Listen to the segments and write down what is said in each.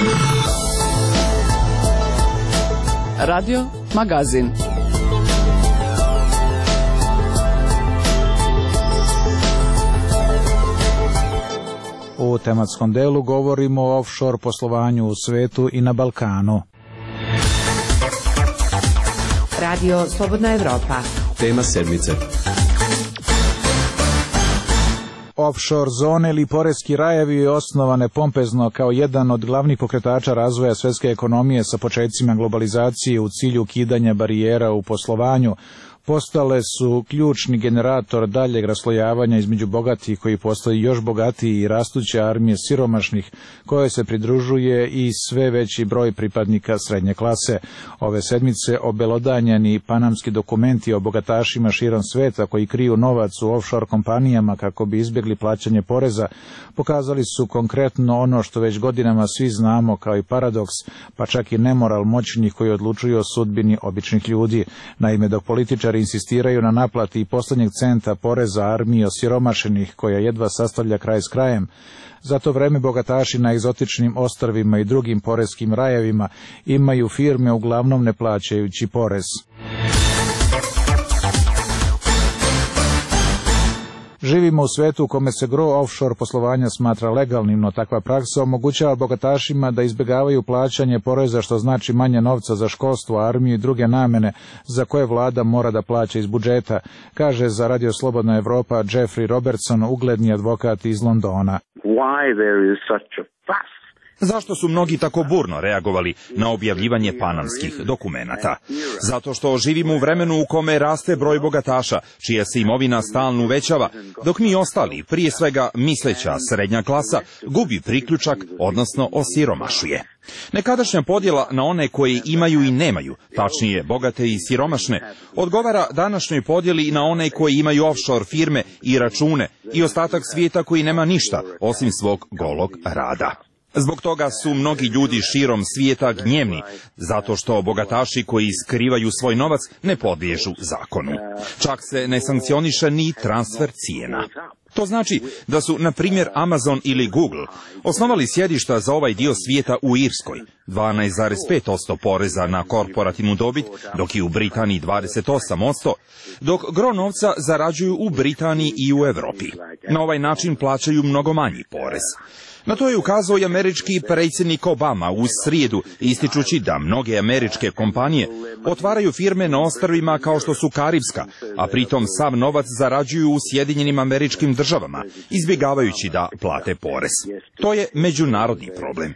Radio Magazin. U tematskom delu govorimo o offshore poslovanju u svetu i na Balkanu. Radio Slobodna Evropa. Tema sedmice. Offshore zone ili poreski rajevi je osnovane pompezno kao jedan od glavnih pokretača razvoja svetske ekonomije sa početcima globalizacije u cilju ukidanja barijera u poslovanju. Postale su ključni generator daljeg raslojavanja između bogatih koji postaju još bogatiji i rastuće armije siromašnih koje se pridružuje i sve veći broj pripadnika srednje klase. Ove sedmice obelodanjeni panamski dokumenti o bogatašima širom sveta koji kriju novac u offshore kompanijama kako bi izbjegli plaćanje poreza pokazali su konkretno ono što već godinama svi znamo kao i paradoks, pa čak i nemoral moćnih koji odlučuju o sudbini običnih ljudi. Naime, dok političari insistiraju na naplati i poslednjeg centa poreza armiji osiromašenih koja jedva sastavlja kraj s krajem, za to vreme bogataši na egzotičnim ostrvima i drugim poreskim rajevima imaju firme uglavnom ne plaćajući porez. Živimo u svetu u kome se gro offshore poslovanja smatra legalnim, no takva praksa omogućava bogatašima da izbjegavaju plaćanje poreza, što znači manje novca za školstvo, armiju i druge namene za koje vlada mora da plaća iz budžeta, kaže za Radio Slobodna Evropa Jeffrey Robertson, ugledni advokat iz Londona. Zašto su mnogi tako burno reagovali na objavljivanje panamskih dokumenata? Zato što živimo u vremenu u kome raste broj bogataša, čija se imovina stalno uvećava, dok mi ostali, prije svega misleća srednja klasa, gubi priključak, odnosno osiromašuje. Nekadašnja podjela na one koji imaju i nemaju, tačnije bogate i siromašne, odgovara današnjoj podjeli na one koji imaju offshore firme i račune i ostatak svijeta koji nema ništa osim svog golog rada. Zbog toga su mnogi ljudi širom svijeta gnjevni, zato što bogataši koji skrivaju svoj novac ne podliježu zakonu. Čak se ne sankcioniše ni transfer cijena. To znači da su, na primjer, Amazon ili Google osnovali sjedišta za ovaj dio svijeta u Irskoj, 12,5% poreza na korporativnu dobit, dok je u Britaniji 28%, dok gro novca zarađuju u Britaniji i u Europi. Na ovaj način plaćaju mnogo manji porez. Na to je ukazao i američki predsjednik Obama u srijedu, ističući da mnoge američke kompanije otvaraju firme na ostrvima kao što su Karibska, a pritom sav novac zarađuju u Sjedinjenim Američkim Državama, izbjegavajući da plate porez. To je međunarodni problem.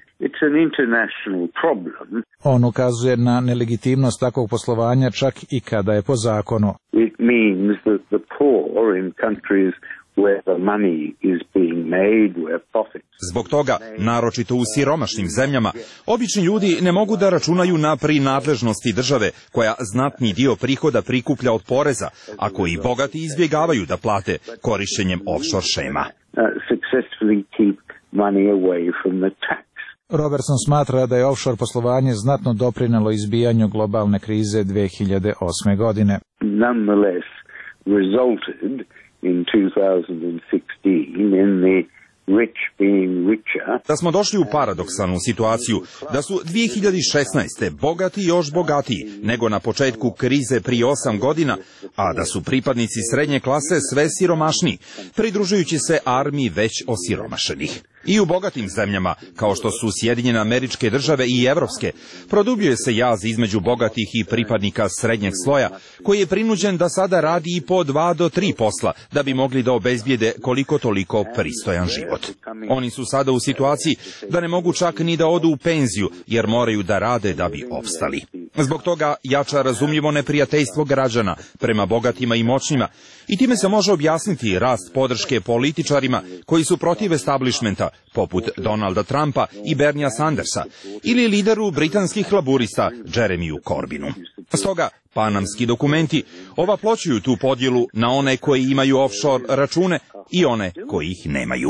On ukazuje na nelegitimnost takvog poslovanja čak i kada je po zakonu. Zbog toga, naročito u siromašnim zemljama, obični ljudi ne mogu da računaju na prinadležnosti države koja znatni dio prihoda prikuplja od poreza, a koji bogati izbjegavaju da plate korištenjem offshore šema. Robertson smatra da je offshore poslovanje znatno doprinelo izbijanju globalne krize 2008. godine. Nonetheless, resulted in 2016 in the rich being richer. Da smo došli u paradoksalnu situaciju da su 2016. bogati još bogatiji nego na početku krize prije 8 godina, a da su pripadnici srednje klase sve siromašniji, pridružujući se armiji već osiromašenih. I u bogatim zemljama, kao što su Sjedinjene Američke Države i evropske, produbljuje se jaz između bogatih i pripadnika srednjeg sloja, koji je prinuđen da sada radi i po 2 do 3 posla, da bi mogli da obezbijede koliko toliko pristojan život. Oni su sada u situaciji da ne mogu čak ni da odu u penziju, jer moraju da rade da bi opstali. Zbog toga jača razumljivo neprijateljstvo građana prema bogatima i moćnima, i time se može objasniti rast podrške političarima koji su protiv establishmenta, poput Donalda Trumpa i Bernia Sandersa, ili lideru britanskih laburista Jeremiju Corbinu. Stoga, panamski dokumenti ovaploćuju tu podjelu na one koji imaju offshore račune i one koji ih nemaju.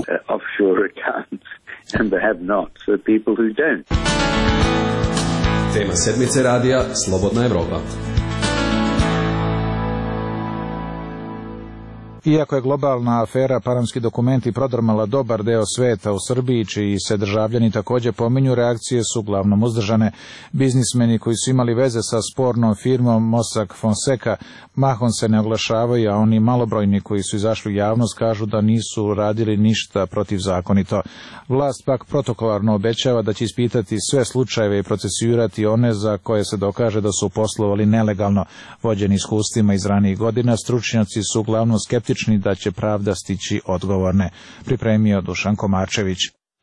Tema sedmice radija Slobodna Evropa. Iako je globalna afera Panamski dokumenti prodrmala dobar deo sveta, u Srbiji, čiji se državljani također pominju, reakcije su uglavnom uzdržane. Biznismeni koji su imali veze sa spornom firmom Mossack Fonseca mahom se ne oglašavaju, a oni malobrojni koji su izašli u javnost kažu da nisu radili ništa protivzakonito. Vlast pak protokolarno obećava da će ispitati sve slučajeve i procesuirati one za koje se dokaže da su poslovali nelegalno. Vođeni iskustvima iz ranijih godina, stručnjaci su uglavnom skeptični da će pravda stići odgovorne. Pripremio Dušan Komarčević.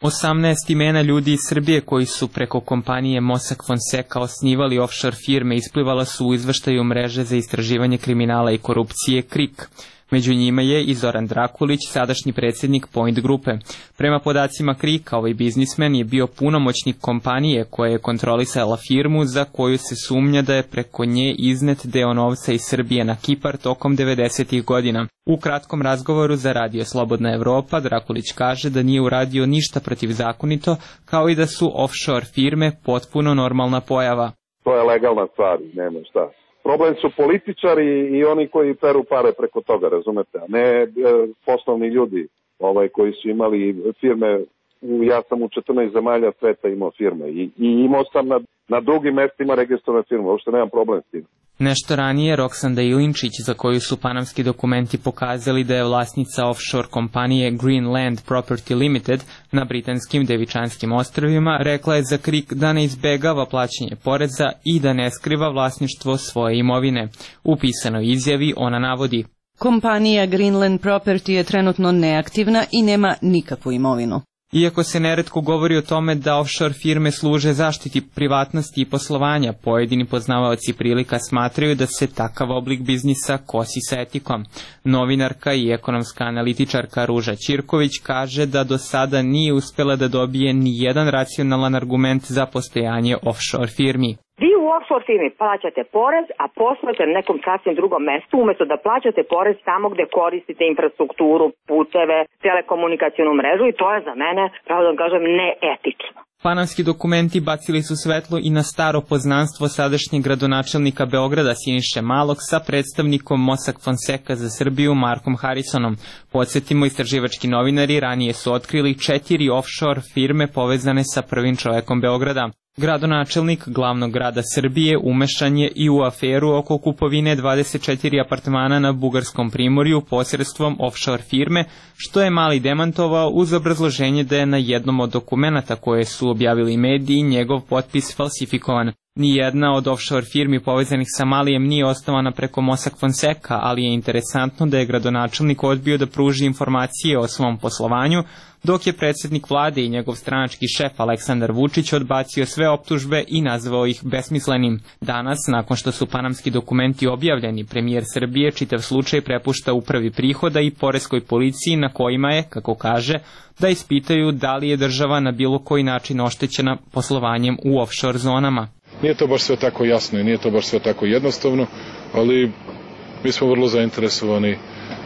18 imena ljudi iz Srbije koji su preko kompanije Mossack Fonseca osnivali offshore firme isplivala su u izveštaju mreže za istraživanje kriminala i korupcije KRIK. Među njima je i Zoran Drakulić, sadašnji predsjednik Point grupe. Prema podacima KRIK-a, ovaj biznismen je bio punomoćnik kompanije koja je kontrolisala firmu za koju se sumnja da je preko nje iznet deo novca iz Srbije na Kipar tokom 90. godina. U kratkom razgovoru za Radio Slobodna Evropa, Drakulić kaže da nije uradio ništa protivzakonito, kao i da su offshore firme potpuno normalna pojava. To je legalna stvar, nema šta. Problem su političari i oni koji peru pare preko toga, razumete, a ne poslovni ljudi koji su imali firme. Ja sam u 14 zemalja sveta imao firme i imao sam na drugim mestima registrovane firme, uopšte nemam problem s tim. Nešto ranije Roksanda Ilinčić, za koju su panamski dokumenti pokazali da je vlasnica offshore kompanije Greenland Property Limited na britanskim Devičanskim ostrvima, rekla je za KRIK da ne izbegava plaćanje poreza i da ne skriva vlasništvo svoje imovine. U pisanoj izjavi ona navodi: Kompanija Greenland Property je trenutno neaktivna i nema nikakvu imovinu. Iako se neretko govori o tome da offshore firme služe zaštiti privatnosti i poslovanja, pojedini poznavaoci prilika smatraju da se takav oblik biznisa kosi sa etikom. Novinarka i ekonomska analitičarka Ruža Ćirković kaže da do sada nije uspela da dobije ni jedan racionalan argument za postojanje offshore firmi. Vi u offshore firmi plaćate porez, a poslujete na nekom sasvim drugom mestu, umjesto da plaćate porez tamo gde koristite infrastrukturu, puteve, telekomunikacijonu mrežu, i to je za mene, pravo da kažem, neetično. Panamski dokumenti bacili su svetlo i na staro poznanstvo sadašnjeg gradonačelnika Beograda Siniše Malog sa predstavnikom Mossack Fonseca za Srbiju Markom Harisonom. Podsjetimo, istraživački novinari ranije su otkrili 4 offshore firme povezane sa prvim čovekom Beograda. Gradonačelnik glavnog grada Srbije umešan je i u aferu oko kupovine 24 apartmana na Bugarskom primorju posredstvom offshore firme, što je Mali demantovao uz obrazloženje da je na jednom od dokumenata koje su objavili mediji njegov potpis falsifikovan. Nijedna od offshore firmi povezanih sa Malijem nije osnovana preko Mossack Fonseca, ali je interesantno da je gradonačelnik odbio da pruži informacije o svom poslovanju, dok je predsjednik vlade i njegov stranački šef Aleksandar Vučić odbacio sve optužbe i nazvao ih besmislenim. Danas, nakon što su panamski dokumenti objavljeni, premijer Srbije čitav slučaj prepušta upravi prihoda i poreskoj policiji, na kojima je, kako kaže, da ispitaju da li je država na bilo koji način oštećena poslovanjem u offshore zonama. Nije to baš sve tako jasno i nije to baš sve tako jednostavno, ali mi smo vrlo zainteresovani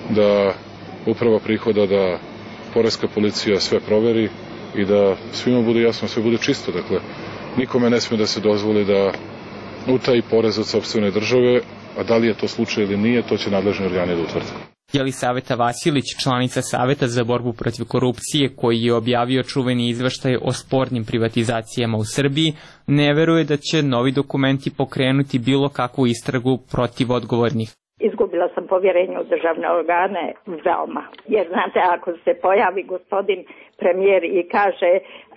da uprava prihoda, da poreska policija sve proveri i da svima bude jasno, sve bude čisto. Dakle, nikome ne smije da se dozvoli da utaji porez od sopstvene države, a da li je to slučaj ili nije, to će nadležni organi da utvrde. Jelisaveta Vasilić, članica Saveta za borbu protiv korupcije, koji je objavio čuveni izveštaj o spornim privatizacijama u Srbiji, ne veruje da će novi dokumenti pokrenuti bilo kakvu istragu protiv odgovornih. Izgubila sam povjerenje u državne organe veoma. Jer znate, ako se pojavi gospodin premijer i kaže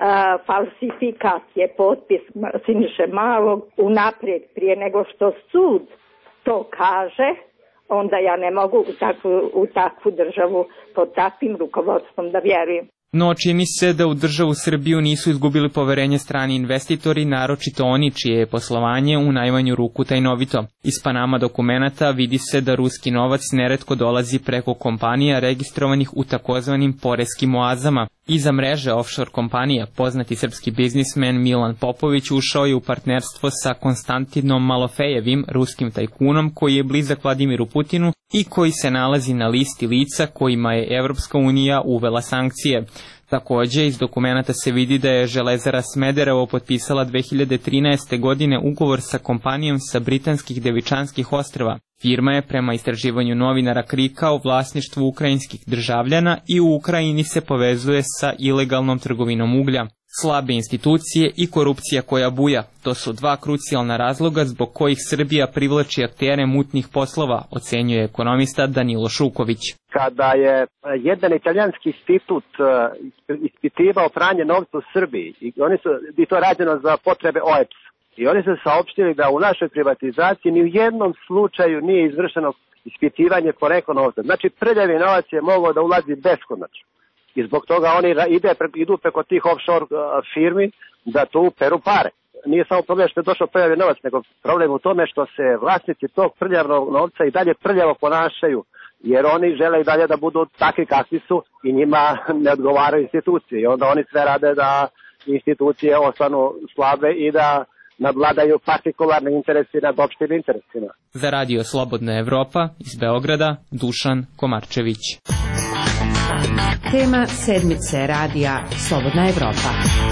falsifikat je potpis Siniše Malog unaprijed prije nego što sud to kaže, onda ja ne mogu u takvu državu pod takvim rukovodstvom da vjerujem. No, čini se da u državu Srbiju nisu izgubili poverenje strani investitori, naročito oni čije je poslovanje u najmanju ruku tajnovito. Iz Panama dokumenata vidi se da ruski novac neretko dolazi preko kompanija registrovanih u takozvanim poreskim oazama. Iza mreže offshore kompanija poznati srpski biznismen Milan Popović ušao je u partnerstvo sa Konstantinom Malofejevim, ruskim tajkunom koji je blizak Vladimiru Putinu i koji se nalazi na listi lica kojima je Evropska unija uvela sankcije. Takođe, iz dokumenata se vidi da je Železara Smederevo potpisala 2013. godine ugovor sa kompanijom sa britanskih Devičanskih ostrva. Firma je prema istraživanju novinara KRIK-a u vlasništvu ukrajinskih državljana i u Ukrajini se povezuje sa ilegalnom trgovinom uglja. Slabe institucije i korupcija koja buja, to su dva krucijalna razloga zbog kojih Srbija privlači aktere mutnih poslova, ocenjuje ekonomista Danilo Šuković. Kada je jedan italijanski institut ispitivao pranje novca u Srbiji, i to je rađeno za potrebe OEPS, i oni su saopštili da u našoj privatizaciji ni u jednom slučaju nije izvršeno ispitivanje porekla novca. Znači, prljavi novac je mogao da ulazi beskonačno. I zbog toga oni idu preko tih offshore firmi da tu peru pare. Nije samo problem što je došao prljavi novac, nego problem u tome što se vlasnici tog prljavnog novca i dalje prljavo ponašaju, jer oni žele i dalje da budu takvi kakvi su i njima ne odgovaraju institucije. I onda oni sve rade da institucije ostanu slabe i da nadvladaju partikularne interesi nad opštim interesima. Za Radio Slobodna Evropa iz Beograda, Dušan Komarčević. Tema sedmice radija Slobodna Evropa.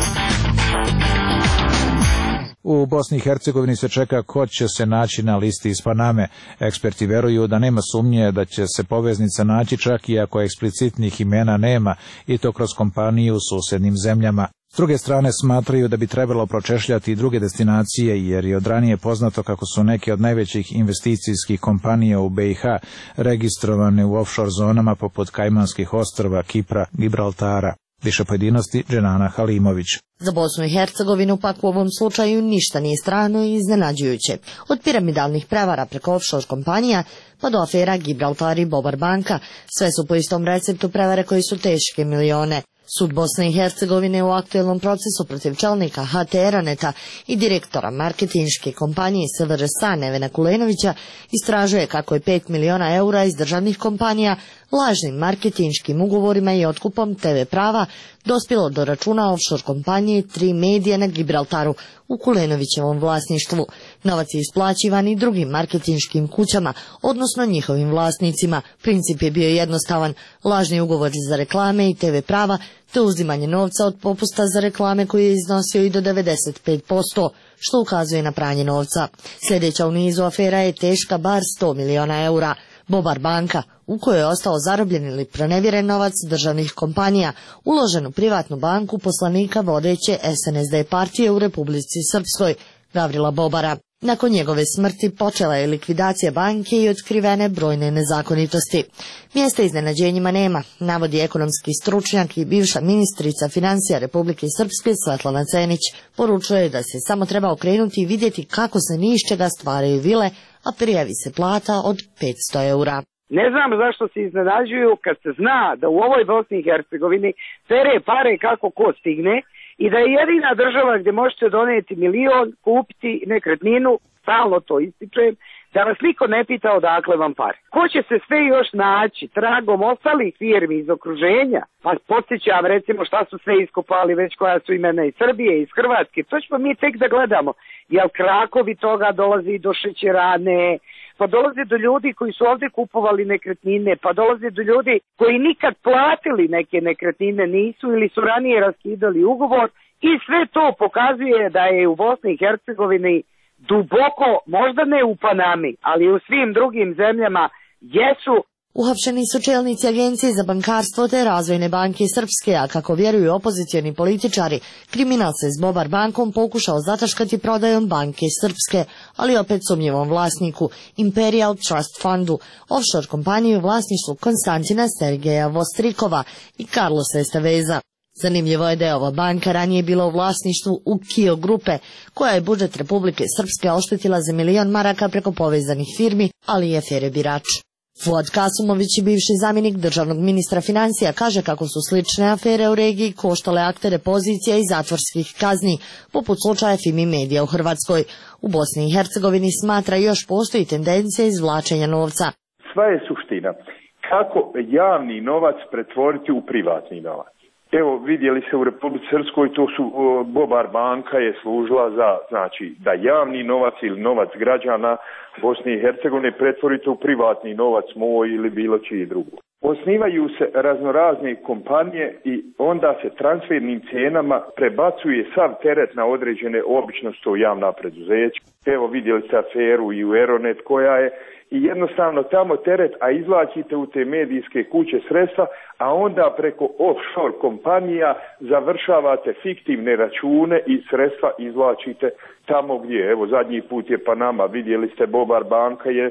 U Bosni i Hercegovini se čeka ko će se naći na listi iz Paname. Eksperti veruju da nema sumnje da će se poveznica naći čak i ako eksplicitnih imena nema, i to kroz kompaniju u susednim zemljama. S druge strane smatraju da bi trebalo pročešljati i druge destinacije, jer je od ranije poznato kako su neke od najvećih investicijskih kompanija u BiH registrovane u offshore zonama poput Kajmanskih ostrva, Kipra, Gibraltara. Više pojedinosti Dženana Halimović. Za Bosnu i Hercegovinu pak u ovom slučaju ništa nije strano i iznenađujuće. Od piramidalnih prevara preko offshore kompanija pa do afera Gibraltar i Bobar banka, sve su po istom receptu prevare koji su teške milione. Sud Bosne i Hercegovine u aktuelnom procesu protiv čelnika HT Eraneta i direktora marketinške kompanije SVRS Nevena Kulenovića istražuje kako je 5 miliona eura iz državnih kompanija lažnim marketinškim ugovorima i otkupom TV prava dospjelo do računa offshore kompanije 3 medija na Gibraltaru u Kulenovićevom vlasništvu. Novac je isplaćivan i drugim marketinškim kućama, odnosno njihovim vlasnicima. Princip je bio jednostavan, lažni ugovori za reklame i TV prava, te uzimanje novca od popusta za reklame koji je iznosio i do 95%, što ukazuje na pranje novca. Sljedeća u nizu afera je teška bar 100 miliona eura. Bobar banka, u kojoj je ostao zarobljen ili pronevjeren novac državnih kompanija, uložen u privatnu banku poslanika vodeće SNSD partije u Republici Srpskoj, Gavrila Bobara. Nakon njegove smrti počela je likvidacija banke i otkrivene brojne nezakonitosti. Mjesta iznenađenjima nema, navodi ekonomski stručnjak i bivša ministrica financija Republike Srpske Svetlana Cenić. Poručuje da se samo treba okrenuti i vidjeti kako se ni iz čega stvaraju vile, a prijavi se plata od 500 eura. Ne znam zašto se iznenađuju kad se zna da u ovoj Bosni i Hercegovini pere pare kako ko stigne i da je jedina država gdje možete doneti milion, kupiti nekretninu, stalno to ističujem, da vas niko ne pita odakle vam pare. Ko će se sve još naći tragom ostalih firmi iz okruženja? Pa podsjećam recimo šta su sve iskopali već koja su imena iz Srbije, iz Hrvatske. To ćemo mi tek da gledamo. Jel krakovi toga dolazi do šećerane, pa dolazi do ljudi koji su ovdje kupovali nekretnine, pa dolazi do ljudi koji nikad platili neke nekretnine nisu ili su ranije raskidali ugovor i sve to pokazuje da je u Bosni i Hercegovini duboko, možda ne u Panami, ali u svim drugim zemljama jesu. Uhapšeni su čelnici Agencije za bankarstvo te Razvojne banke Srpske, a kako vjeruju opozicioni političari, kriminal se s Bobar bankom pokušao zataškati prodajom banke Srpske, ali opet sumnjivom vlasniku, Imperial Trust Fundu, offshore kompaniju u vlasništvu Konstantina Sergeja Vostrikova i Carlosa Esteveza. Zanimljivo je da je ova banka ranije bila u vlasništvu UKIO grupe, koja je budžet Republike Srpske oštetila za 1 milion maraka preko povezanih firmi, ali i afere Birač. Fuad Kasumović, bivši zamjenik državnog ministra financija, kaže kako su slične afere u regiji koštale aktere pozicija i zatvorskih kazni, poput slučaja Fimi Medija u Hrvatskoj. U Bosni i Hercegovini smatra još postoji tendencija izvlačenja novca. Sva je suština kako javni novac pretvoriti u privatni novac. Evo, vidjeli se u Republici Srpskoj, to su Bobar banka je služila za, znači, da javni novac ili novac građana Bosne i Hercegovine pretvorite u privatni novac moj ili bilo čiji drugo. osnivaju se raznorazne kompanije i onda se transfernim cijenama prebacuje sav teret na određene, obično su to javna preduzeća. Evo vidjeli ste aferu i u Aeronet koja je, i jednostavno tamo teret, a izvlačite u te medijske kuće sredstva, a onda preko offshore kompanija završavate fiktivne račune i sredstva izvlačite tamo gdje. Evo zadnji put je Panama, vidjeli ste Bobar banka je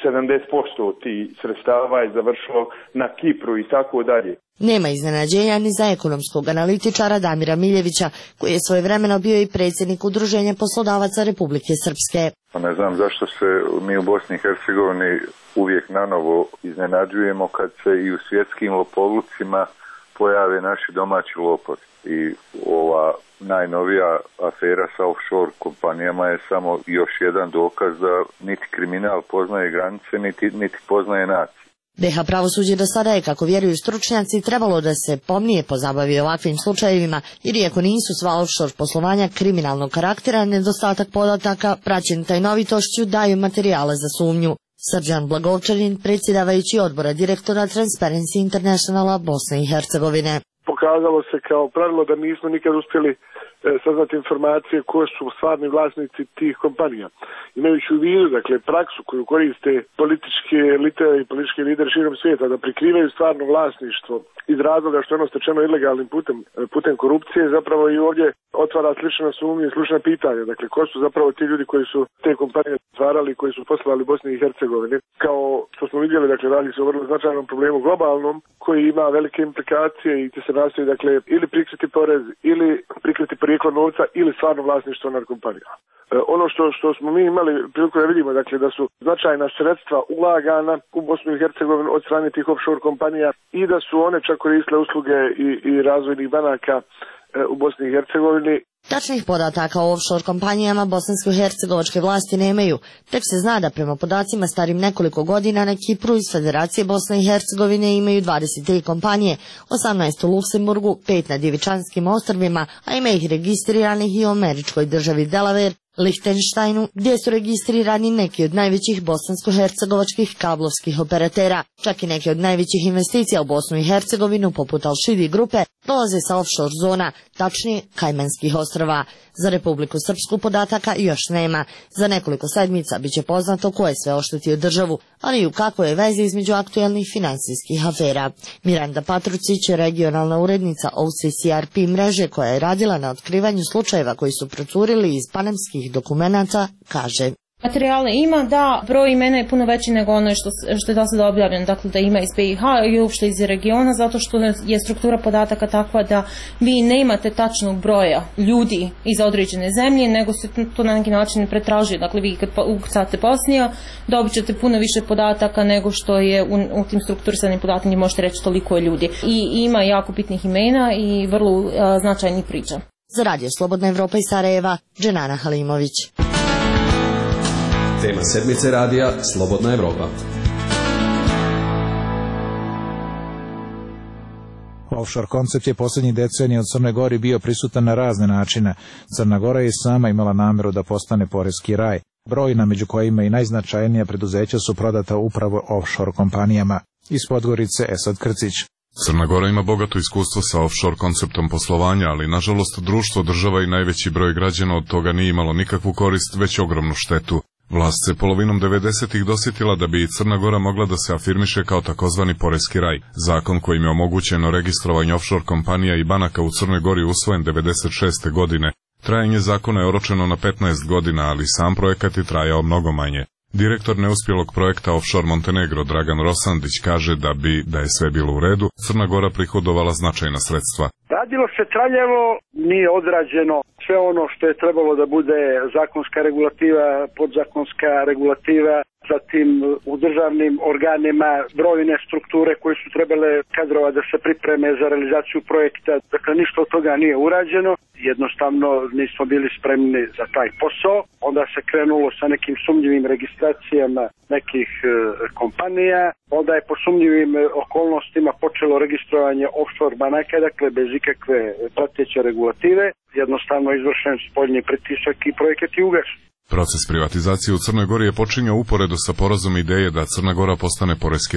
70% tih sredstava je završilo na Kipru i tako dalje. Nema iznenađenja ni za ekonomskog analitičara Damira Miljevića, koji je svojevremeno bio i predsjednik Udruženja poslodavaca Republike Srpske. Ne znam zašto se mi u Bosni i Hercegovini uvijek nanovo iznenađujemo kad se i u svjetskim lopovlucima pojave naši domaći lopovi. I ova najnovija afera sa offshore kompanijama je samo još jedan dokaz da niti kriminal poznaje granice, niti poznaje nacije. BiH pravosuđe do sada je, kako vjeruju stručnjaci, trebalo da se pomnije pozabavi ovakvim slučajevima, jer iako nisu sva offshore poslovanja kriminalnog karaktera, nedostatak podataka praćen tajnovitošću daju materijale za sumnju. Srđan Blagovčanin, predsjedavajući odbora direktora Transparency Internationala Bosne i Hercegovine. Pokazalo se kao pravilo da nismo nikad uspjeli saznati informacije ko su stvarni vlasnici tih kompanija. Imajući u vidu, dakle, praksu koju koriste političke elite i politički lideri širom svijeta da prikrivaju stvarno vlasništvo iz razloga što je ono stečeno ilegalnim putem korupcije, zapravo i ovdje otvara slična sumnja i slična pitanja. Dakle, ko su zapravo ti ljudi koji su te kompanije stvarali, koji su poslovali Bosni i Hercegovini. Kao što smo vidjeli, dakle, radi se o vrlo značajnom problemu globalnom koji ima velike implikacije i te se nastoji, dakle, ili prikriti porez, ili prikriti porijeklo novca, ili stvarno vlasništvo nad kompanijama. Ono što smo mi imali priliku da vidimo, dakle, da su značajna sredstva ulagana u Bosnu i Hercegovinu od strane tih offshore kompanija i da su one čak koristile usluge i razvojnih banaka u Bosni i Hercegovini. Tačnih podataka o offshore kompanijama bosansko-hercegovačke vlasti nemaju, tek se zna da prema podacima starim nekoliko godina na Kipru iz Federacije Bosne i Hercegovine imaju 23 kompanije, 18 u Luksemburgu, 5 na Djevičanskim ostrvima, a ima ih registriranih i u američkoj državi Delaware, Lihtenštajnu, gdje su registrirani neki od najvećih bosansko-hercegovačkih kablovskih operatera. Čak i neke od najvećih investicija u Bosnu i Hercegovinu, poput Al-Shidi grupe, dolaze sa offshore zona, tačnije Kajmanskih ostrva. Za Republiku Srpsku podataka još nema. Za nekoliko sedmica bit će poznato ko je sve oštetio državu, ali i u kakvoj je vezi između aktuelnih finansijskih afera. Miranda Patrucić, regionalna urednica OCCRP mreže koja je radila na otkrivanju slučajeva koji su procurili iz panamskih dokumenata, kaže: Materijale ima, da, broj imena je puno veći nego ono što je do sada objavljeno, dakle da ima iz BiH i uopšte iz regiona, zato što je struktura podataka takva da vi nemate tačnog broja ljudi iz određene zemlje, nego se to na neki način pretražuje. Dakle, vi kad ukucate Bosnija, dobit ćete puno više podataka nego što je u tim strukturisanim podataka, možete reći toliko je ljudi. I ima jako bitnih imena i vrlo značajnih priča. Za Radio Slobodna Evropa iz Sarajeva, Dženana Halimović. Tema sedmice radija Slobodna Evropa. Offshore koncept je posljednjih decenija u Crnoj Gori bio prisutan na razne načine. Crna Gora je i sama imala namjeru da postane poreski raj. Brojna, među kojima i najznačajnija preduzeća, su prodata upravo offshore kompanijama. Iz Podgorice Esad Krcić. Crna Gora ima bogato iskustvo sa offshore konceptom poslovanja, ali nažalost društvo, država i najveći broj građana od toga nije imalo nikakvu korist, već ogromnu štetu. Vlast se polovinom 90-ih dosjetila da bi i Crna Gora mogla da se afirmiše kao takozvani poreski raj. Zakon kojim je omogućeno registrovanje offshore kompanija i banaka u Crnoj Gori usvojen 96. godine. Trajanje zakona je oročeno na 15 godina, ali sam projekat je trajao mnogo manje. Direktor neuspjelog projekta Offshore Montenegro Dragan Rosandić kaže da je sve bilo u redu, Crna Gora prihodovala značajna sredstva. Radilo se traljavo, nije odrađeno sve ono što je trebalo da bude zakonska regulativa, podzakonska regulativa, zatim u državnim organima brojne strukture koje su trebale kadrova da se pripreme za realizaciju projekta. Dakle, ništa od toga nije urađeno, jednostavno nismo bili spremni za taj posao. Onda se krenulo sa nekim sumnjivim registracijama nekih kompanija, onda je po sumnjivim okolnostima počelo registrovanje offshore banaka, dakle bez ikakve prateće regulative, jednostavno izvršen spoljni pritisak i projekat je ugašen. Proces privatizacije u Crnoj Gori je počinjao uporedo sa porazom ideje da Crna Gora postane poreski raj.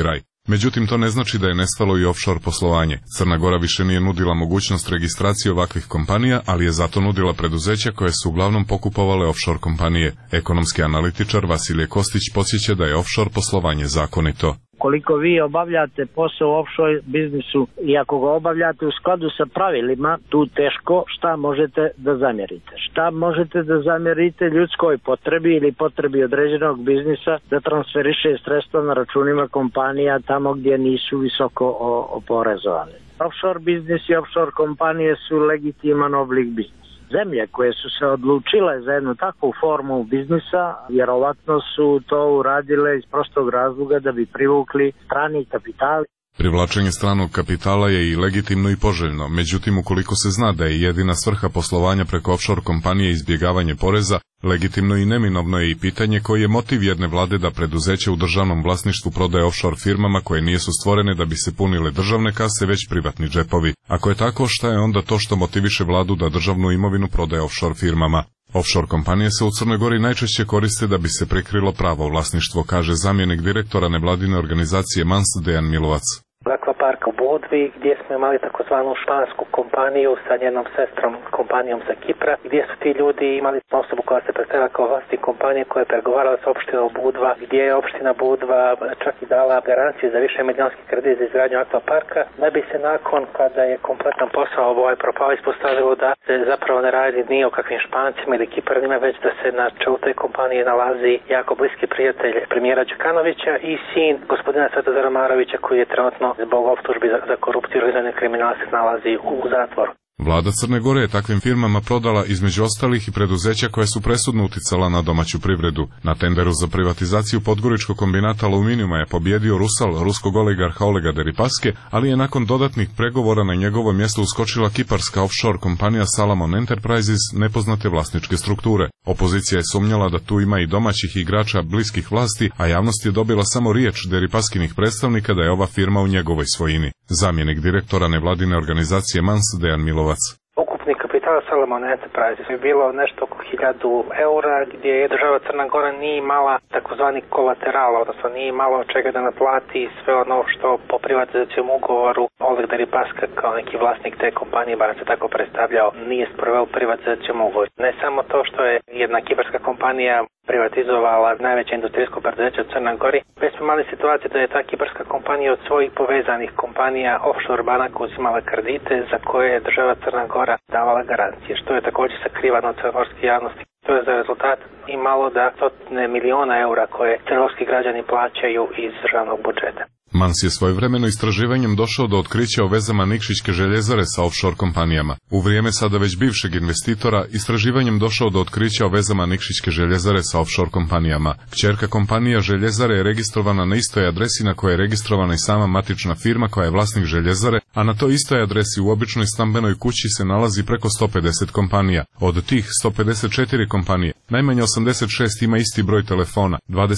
Međutim, to ne znači da je nestalo i offshore poslovanje. Crna Gora više nije nudila mogućnost registracije ovakvih kompanija, ali je zato nudila preduzeća koje su uglavnom pokupovale offshore kompanije. Ekonomski analitičar Vasilije Kostić podsjeća da je offshore poslovanje zakonito. Koliko vi obavljate posao u offshore biznisu i ako ga obavljate u skladu sa pravilima, tu teško šta možete da zamjerite. Šta možete da zamjerite ljudskoj potrebi ili potrebi određenog biznisa da transferiše sredstva na računima kompanija tamo gdje nisu visoko oporezovane. Offshore biznis i offshore kompanije su legitiman oblik biznisa. Zemlje koje su se odlučile za jednu takvu formu biznisa, vjerovatno su to uradile iz prostog razloga da bi privukli strani kapital. Privlačenje stranog kapitala je i legitimno i poželjno, međutim ukoliko se zna da je jedina svrha poslovanja preko offshore kompanije izbjegavanje poreza, legitimno i neminovno je i pitanje koji je motiv jedne vlade da preduzeće u državnom vlasništvu prodaje offshore firmama koje nisu stvorene da bi se punile državne kase, već privatni džepovi. Ako je tako, šta je onda to što motiviše vladu da državnu imovinu prodaje offshore firmama? Offshore kompanije se u Crnoj Gori najčešće koriste da bi se prikrilo pravo vlasništvo, kaže zamjenik direktora nevladine organizacije MANS Dejan Milovac. Akvapark u Budvi, gdje smo imali takozvanu špansku kompaniju sa njenom sestrom kompanijom sa Kipra, gdje su ti ljudi imali osobu koja se predstavila kao vlasnik kompanije koja je pregovarala s opštinom Budva, gdje je opština Budva čak i dala garanciju za više milionski kredit za izgradnju akvaparka, da bi se nakon kada je kompletan posao propao ispostavilo da se zapravo ne radi ni o kakvim Špancima ili Kiparnima, već da se na čelu te kompanije nalazi jako bliski prijatelj premijera Đukanovića i sin gospodina Svetozara Marovića koji je trenutno zbog optužbi za korupciju i organizovani kriminal se nalazi u zatvoru. Vlada Crne Gore je takvim firmama prodala između ostalih i preduzeća koja su presudno uticala na domaću privredu. Na tenderu za privatizaciju Podgoričkog kombinata aluminijuma je pobjedio Rusal, ruskog oligarha Olega Deripaske, ali je nakon dodatnih pregovora na njegovo mjesto uskočila kiparska offshore kompanija Salomon Enterprises nepoznate vlasničke strukture. Opozicija je sumnjala da tu ima i domaćih igrača bliskih vlasti, a javnost je dobila samo riječ Deripaskinih predstavnika da je ova firma u njegovoj svojini. Zamjenik direktora nevladine organizacije MANS Dejan Milovac. Ukupni kapital Salomon Enterprises je bilo nešto oko 1000 eura, gdje je država Crna Gora nije imala takozvani kolateral, odnosno nije imalo od čega da naplati sve ono što po privatizacijom ugovoru Oleg Deripaska kao neki vlasnik te kompanije, bar se tako predstavljao, nije sproveo privatizacijom ugovor. Ne samo to što je jedna kiparska kompanija privatizovala najveće industrijsko preduzeće u Crnoj Gori, već smo imali situaciju da je ta kiparska kompanija od svojih povezanih kompanija offshore banaka uzimala kredite za koje je država Crna Gora davala garancije, što je također sakrivano od crnogorske javnosti. To je za rezultat imalo da stotine miliona eura koje crnogorski građani plaćaju iz državnog budžeta. Mans je svojevremeno istraživanjem došao do otkrića o vezama Nikšićke željezare sa offshore kompanijama. U vrijeme sada već bivšeg investitora istraživanjem došao do otkrića o vezama Nikšićke željezare sa offshore kompanijama. Kćerka kompanija željezare je registrovana na istoj adresi na kojoj je registrovana i sama matična firma koja je vlasnik željezare, a na toj istoj adresi u običnoj stambenoj kući se nalazi preko 150 kompanija. Od tih 154 kompanije, najmanje 86 ima isti broj telefona,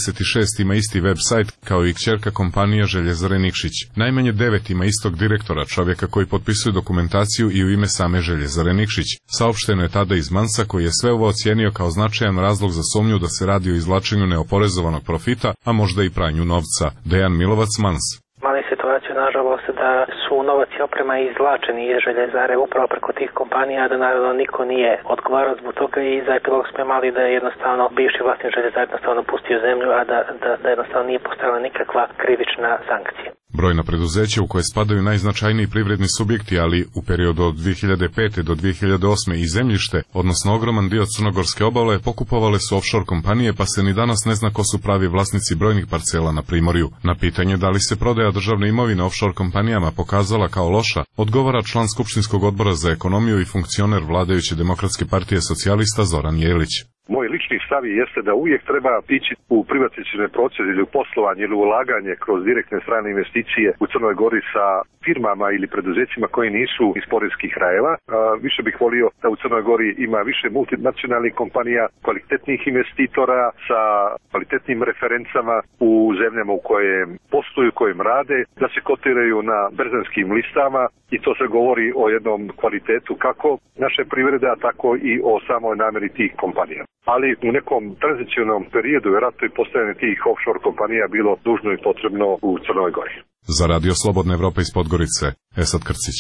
26 ima isti web sajt kao i kćerka kompanija Željezare Nikšić. Najmanje 9 ima istog direktora, čovjeka koji potpisuje dokumentaciju i u ime same Željezare Nikšić. Saopšteno je tada iz Mansa koji je sve ovo ocijenio kao značajan razlog za sumnju da se radi o izvlačenju neoporezovanog profita, a možda i pranju novca. Dejan Milovac, Mans. Imali situaciju, nažalost, da su novac i oprema izvlačeni iz željezare upravo preko tih kompanija, da naravno niko nije odgovarao zbog toga i za epilog smo imali da je jednostavno bivši vlasnik željezare jednostavno pustio zemlju, a da jednostavno nije postojala nikakva krivična sankcija. Brojna preduzeća u koje spadaju najznačajniji privredni subjekti, ali u periodu od 2005. do 2008. i zemljište, odnosno ogroman dio crnogorske obale, pokupovale su offshore kompanije, pa se ni danas ne zna ko su pravi vlasnici brojnih parcela na Primorju. Na pitanje da li se prodaja državne imovine offshore kompanijama pokazala kao loša, odgovara član Skupštinskog odbora za ekonomiju i funkcioner vladajuće Demokratske partije socijalista Zoran Jelić. Moj lični stav jeste da uvijek treba ići u privatizacione procese ili u poslovanje ili ulaganje kroz direktne strane investicije u Crnoj Gori sa firmama ili preduzećima koji nisu iz poreskih krajeva. Više bih volio da u Crnoj Gori ima više multinacionalnih kompanija, kvalitetnih investitora sa kvalitetnim referencama u zemljama u kojem posluju, kojem rade, da se kotiraju na berzanskim listama i to se govori o jednom kvalitetu kako naše privrede, a tako i o samoj namjeri tih kompanija. Ali u nekom tranzicionom periodu vjerojatno i postojanje tih offshore kompanija bilo dužno i potrebno u Crnoj Gori. Za Radio Slobodna Evropa iz Podgorice, Esad Krcić.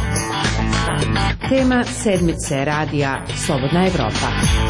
Tema sedmice radija Slobodna Evropa.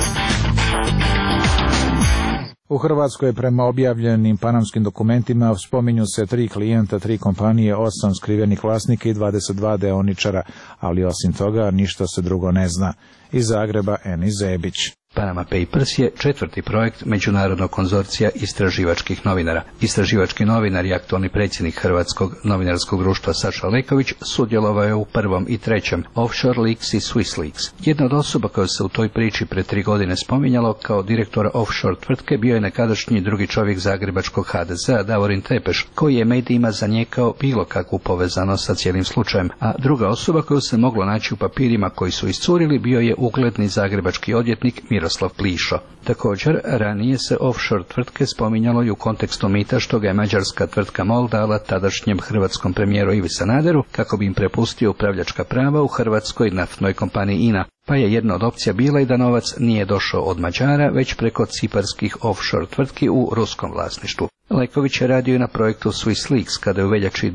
U Hrvatskoj prema objavljenim panamskim dokumentima spominju se 3 klijenta, 3 kompanije, 8 skrivenih vlasnika i 22 deoničara, ali osim toga ništa se drugo ne zna. Iz Zagreba Enis Zebić. Panama Papers je 4. projekt međunarodnog konzorcija istraživačkih novinara. Istraživački novinar i aktualni predsjednik Hrvatskog novinarskog društva Saša Leković sudjelovao je u 1. i 3. Offshore Leaks i Swiss Leaks. Jedna od osoba koja se u toj priči pre 3 godine spominjalo kao direktora offshore tvrtke bio je nekadašnji drugi čovjek zagrebačkog HDZ-a Davorin Tepeš, koji je medijima zanijekao bilo kakvu povezanost sa cijelim slučajem, a druga osoba koju se moglo naći u papirima koji su iscurili bio je ugledni zagrebački odvjetnik Miroslav Plišo. Također, ranije se offshore tvrtke spominjalo i u kontekstu mita što ga je mađarska tvrtka MOL dala tadašnjem hrvatskom premijeru Ivi Sanaderu kako bi im prepustio upravljačka prava u hrvatskoj naftnoj kompaniji INA. Pa je jedna od opcija bila i da novac nije došao od Mađara, već preko ciparskih offshore tvrtki u ruskom vlasništvu. Leković je radio i na projektu Swiss Leaks, kada je u veljači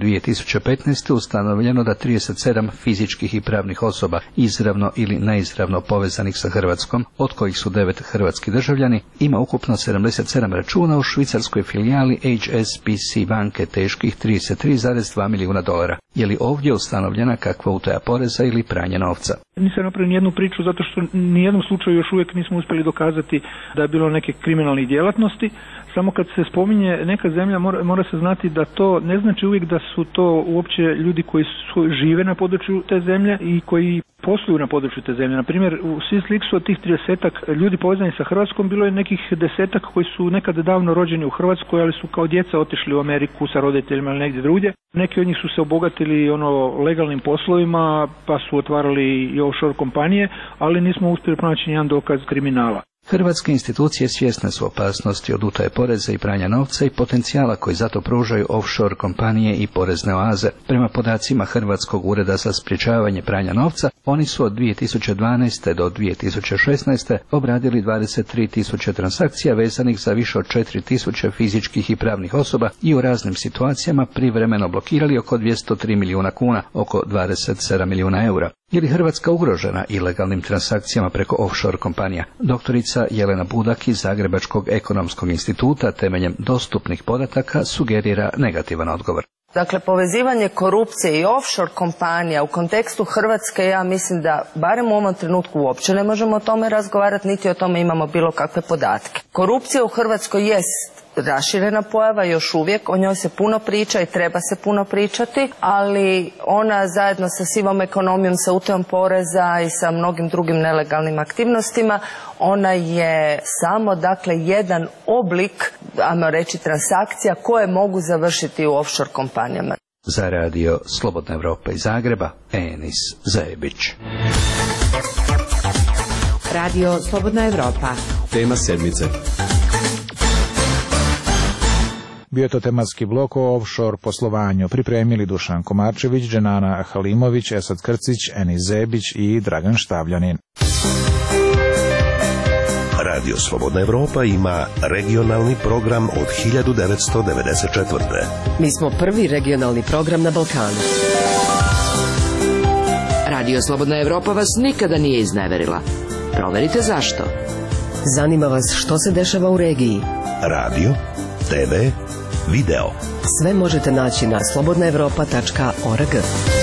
2015. ustanovljeno da 37 fizičkih i pravnih osoba, izravno ili neizravno povezanih sa Hrvatskom, od kojih su 9 hrvatski državljani, ima ukupno 77 računa u švicarskoj filijali HSBC banke teških $33,2 milijuna. Je li ovdje ustanovljena kakva utaja poreza ili pranje novca? Nisam napravio nijednu priču zato što nijednom slučaju još uvijek nismo uspjeli dokazati da je bilo neke kriminalne djelatnosti. Samo kad se spominje neka zemlja mora se znati da to ne znači uvijek da su to uopće ljudi koji žive na području te zemlje i koji posluju na području te zemlje. Na primjer, u Swiss Leaksu od tih 30-ak ljudi povezani sa Hrvatskom bilo je nekih 10-ak koji su nekad davno rođeni u Hrvatskoj, ali su kao djeca otišli u Ameriku sa roditeljima ili negdje drugdje. Neki od njih su se obogatili legalnim poslovima pa su otvarali i offshore kompanije, ali nismo uspjeli pronaći nijedan dokaz kriminala. Hrvatske institucije svjesne su opasnosti od utaje poreza i pranja novca i potencijala koji zato pružaju offshore kompanije i porezne oaze. Prema podacima Hrvatskog ureda za sprječavanje pranja novca, oni su od 2012. do 2016. obradili 23.000 transakcija vezanih za više od 4.000 fizičkih i pravnih osoba i u raznim situacijama privremeno blokirali oko 203 milijuna kuna, oko 27 milijuna eura. Je li Hrvatska ugrožena ilegalnim transakcijama preko offshore kompanija? Doktorica Jelena Budak iz Zagrebačkog ekonomskog instituta temeljem dostupnih podataka sugerira negativan odgovor. Dakle, povezivanje korupcije i offshore kompanija u kontekstu Hrvatske, ja mislim da barem u ovom trenutku uopće ne možemo o tome razgovarati, niti o tome imamo bilo kakve podatke. Korupcija u Hrvatskoj jest raširena pojava, još uvijek o njoj se puno priča i treba se puno pričati, ali ona zajedno sa sivom ekonomijom, sa utajom poreza i sa mnogim drugim nelegalnim aktivnostima, ona je samo jedan oblik, ajmo reći, transakcija koje mogu završiti u offshore kompanijama. Za radio Slobodna Evropa iz Zagreba, Enis Zebić. Radio Slobodna Evropa. Tema sedmice. Bio je to tematski blok o offshore poslovanju. Pripremili Dušan Komarčević, Dženana Halimović, Esad Krcić, Enis Zebić i Dragan Štavljanin. Radio Slobodna Evropa ima regionalni program od 1994. Mi smo prvi regionalni program na Balkanu. Radio Slobodna Evropa vas nikada nije izneverila. Proverite zašto. Zanima vas što se dešava u regiji. Radio, TV, video. Sve možete naći na slobodnaevropa.org.